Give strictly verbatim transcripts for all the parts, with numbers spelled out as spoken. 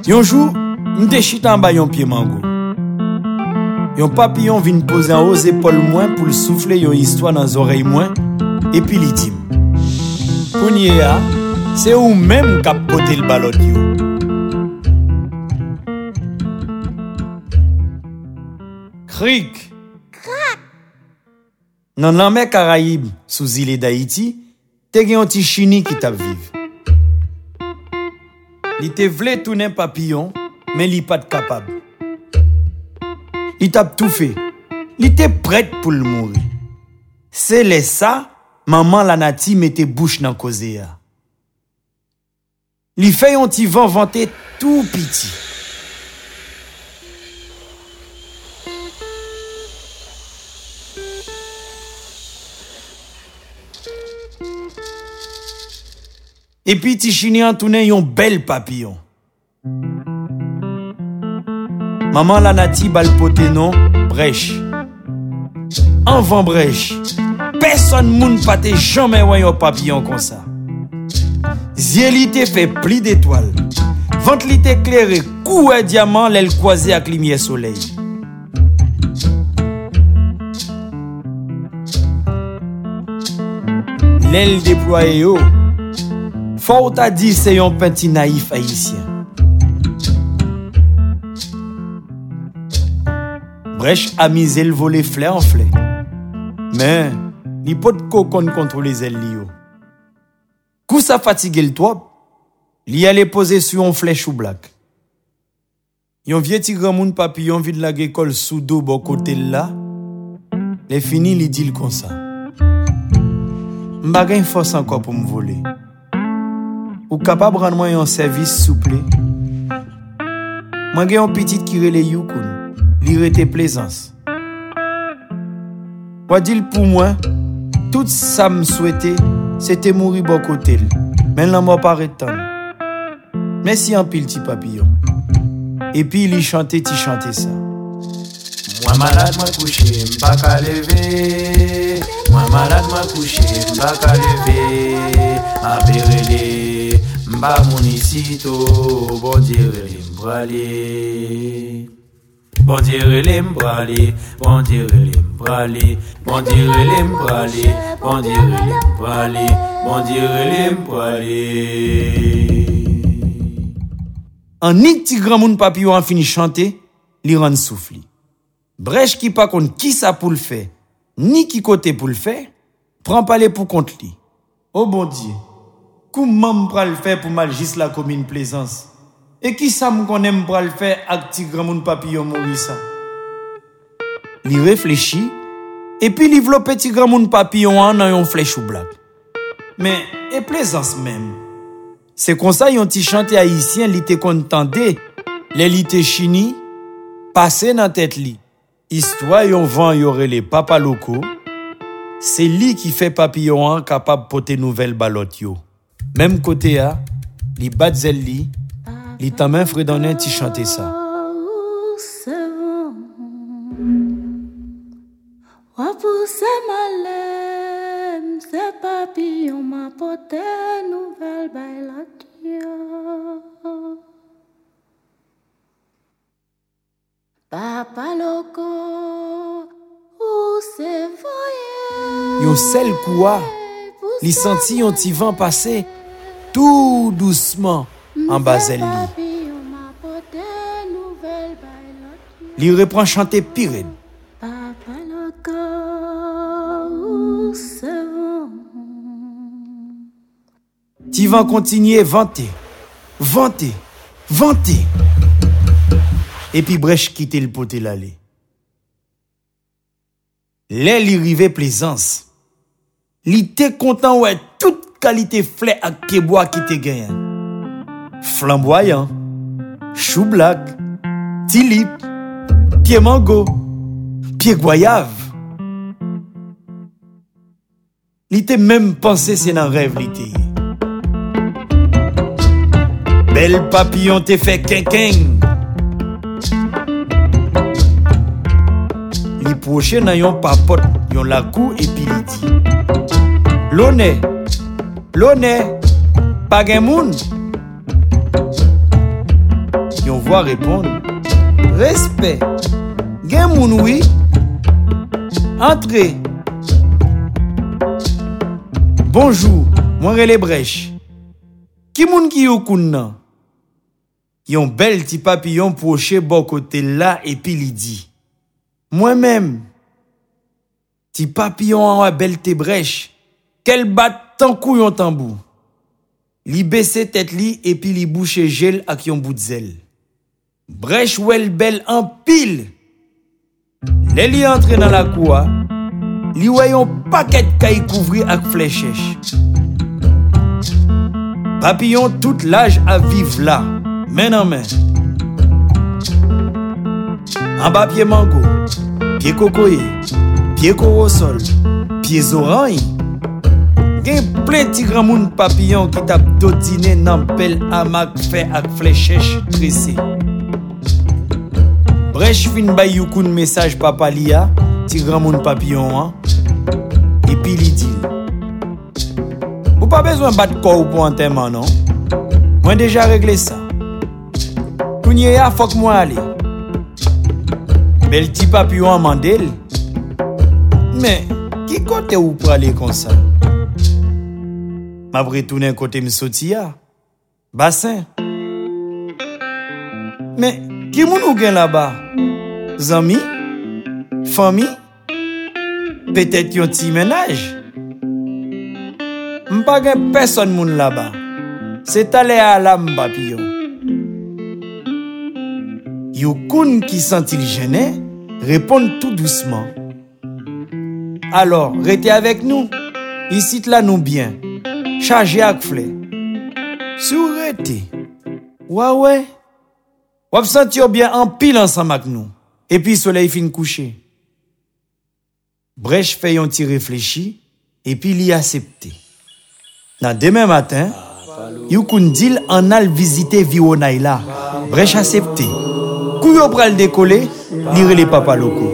Yon jour, m'te chita en bas yon pied mango. Yon papillon vient poser en haut épaules moins pour le souffler yon histoire dans les oreilles moins et puis li dim. Kounye a, c'est ou même k'ap pote le ballot yo. Cric. Crac. Dans la mer Caraïbe, sous île d'Haïti, te gen yon ti chini qui t'a vive. Li te vle tourner papillon, mais li pas capable. Li t'a tout fait. Li te prête pour le mourir. C'est les ça, maman la nati mette bouche dans cause a. Li fait yon ti vent vanté tout petit. Et puis ti chini en tourne yon bel papillon. Maman la nati bal pote non, brèche. En vent brèche. Personne moun pate jamais wè yon papillon comme ça. Zye li te fait pli d'étoiles. Vent li te éclairé, coué diamant l'el croisé ak lumière soleil. L'el déployé yo. Faut t'a dit c'est un petit naïf haïtien. Brèche a misé le volet flé en flé. Mais, li pot kokon contre les ailes li yo. Kou sa fatigue le top, li allait poser sur un flèche ou black. Yon vieux ti grand moun papillon vide la école sous dos bon côté là. Les fini li dit comme ça. M'ba gen force encore pour me voler. Ou capable rendre moi un service souple. Moi gen un petit qui rele Yukun, li rete plaisance. Wa dit pour moi, tout ça me souhaitait, c'était mourir bon côté. Mais la mort pas retan. Merci en pile petit papillon. Et puis il chantait, il chantait ça. Moi malade moi couché, m'pas qu'à lever. Moi malade moi couché, m'pas qu'à lever. Apérélé, m'pas mon isito, bon Dieu m'bralé. Bon Dieu m'bralé, bon Dieu m'bralé, bon Dieu m'bralé, bon Dieu m'bralé, bon Dieu m'bralé. En ni ti grand moun papillon a fini chanter, li rend souffli. Brèche qui pas contre qui ça pour le faire, ni qui côté pour le faire, prend pas les pour contre li. Oh bon Dieu, comment m'pral le faire pour mal juste la commune Plaisance? Et qui ça m'konne m'pral le faire ak ti grand moun papillon mourir ça? Li réfléchit, et puis li vlo petit grand moun papillon an nan yon flèche ou black. Mais, et Plaisance même. C'est comme ça yon ti chanté haïtien li te kontande, les li te chini, passé nan tête li. Histoire yon vent yore les papa locaux, c'est li qui fait papillon an capable porter nouvelle balotte yo. Même côté a, li batzel li, li ta main fredonne ti chanter ça. Wapousse malem, c'est papillon m'a porté nouvelle balotte yo. Papa loco, où c'est voyé? Yon sel koua, li senti yon ti vent passer tout doucement en bazel li. Li reprend chanter pire. Papa loco, où c'est Ti vent continuer vanter, vanter, vanter. Et puis brèche quitte le poté l'allée. Là, li rive Plaisance. Li te content ouais toute qualité flé ak pied bois qui te gagne. Flamboyant, chou black, tilip, pied mango, pied goyave. Li te même pensé c'est nan rêve li te. Bel papillon te fait quinquin. Li proche nan yon papote, yon la kou et puis li dit. L'one, l'one, pa gen moun. Yon voix répondre. Respect. Gen moun oui. Entrez. Bonjour, moi relè Brèche. Qui moun ki yo koun nan? Yon bel ti papillon proche bon côté là et puis li dit. Moi-même. Ti papillon en bel te Brèche. Quel bat tant kou yon tambou. Li baissé tête li et puis li bouche gel ak yon bout de zèle. Brèche wel bel en pile. Le li entre dans la cour, li wè yon paquet kay couvri ak fléchèche. Papillon tout l'âge à vivre là, main en main. En bas pied mango, pied cocoyer, pied corosol, pied orange. Gen plein ti grand moun papillon qui tap dotine nan pel amak fait ak fléchèche tressé. Brèche fin bay Youkoun message papa Lia, ti grand moun papillon hein. Et puis li dit. Ou pas besoin battre corps pour enterrement non. Moi déjà réglé ça. Kounye ya faut que moi aller. Bel ti papillon en mandel. Mais qui côté ou pour aller comme ça? M'a retourné côté me sotia. Bassin. Mais qui moun ou gen là-bas? Zami? Famille? Peut-être yon ti ménage? M'pa gen personne moun là-bas. C'est aller à l'âme papillon. Youkoun qui sent-il gêné, répond tout doucement. Alors, restez avec nous. Ici là nous bien. Chargé ak flé. Sou rete. Ouais ouais. Wap sentir bien en pile ensemble avec nous. Et puis soleil fin coucher. Brèche fait yon ti réfléchi et puis li accepté. Nan demain matin, Youkoun dil en al visiter Vionaïla. Brèche accepté. Kou yo pral décoller, lire les papa locaux.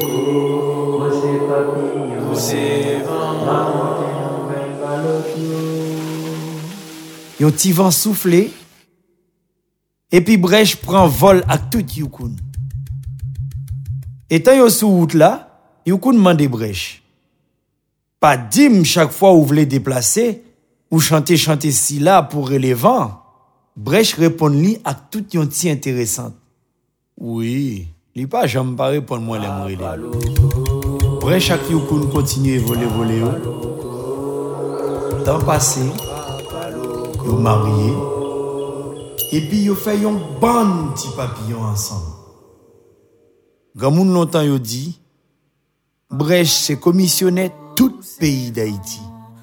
Yon ti vent soufflé et puis Brèche prend vol ak tout Youkoun. Etant yo sou route là, Youkoun mande Brèche. Pas dim chaque fois ou vle déplacer ou chanter chanter si là pour les vents. Brèche répond li ak tout yon ti intéressante. Oui, li pas jamais pas répondre moi les mourir. Brèche ak Youkoun continue voler voler. Temps passé, yo marié et puis yo fait yon bon petit papillon ensemble. Grand moun longtemps yo dit Brèche c'est commissionnaire tout pays d'Haïti.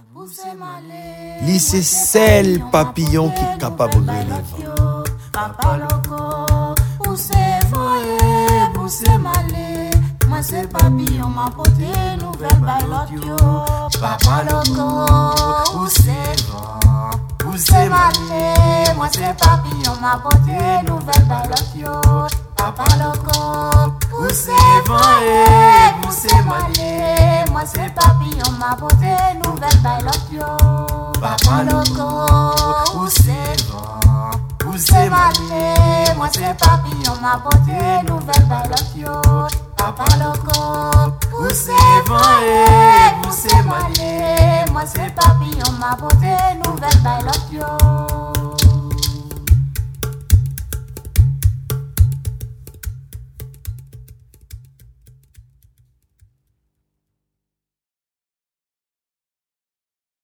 Li c'est seul papillon qui est capable de relever. Papa loco, ou c'est voyer, ou c'est malé. Moi c'est papillon, ma poté, nouvelle balotio. Papa loco, ou c'est vent, ou c'est malé. Moi c'est papillon, ma poté, nouvelle balotio. Papa loco, ou c'est voyer, ou c'est malé. Moi c'est papillon, ma poté, nouvelle balotio. Papa loco, ou c'est vent, ou c'est malé. Moi c'est papillon, ma poté, nouvelle balotio. Papa loco, ou c'est vent, ou c'est malé. Moi c'est papillon, ma poté, nouvelle balotio.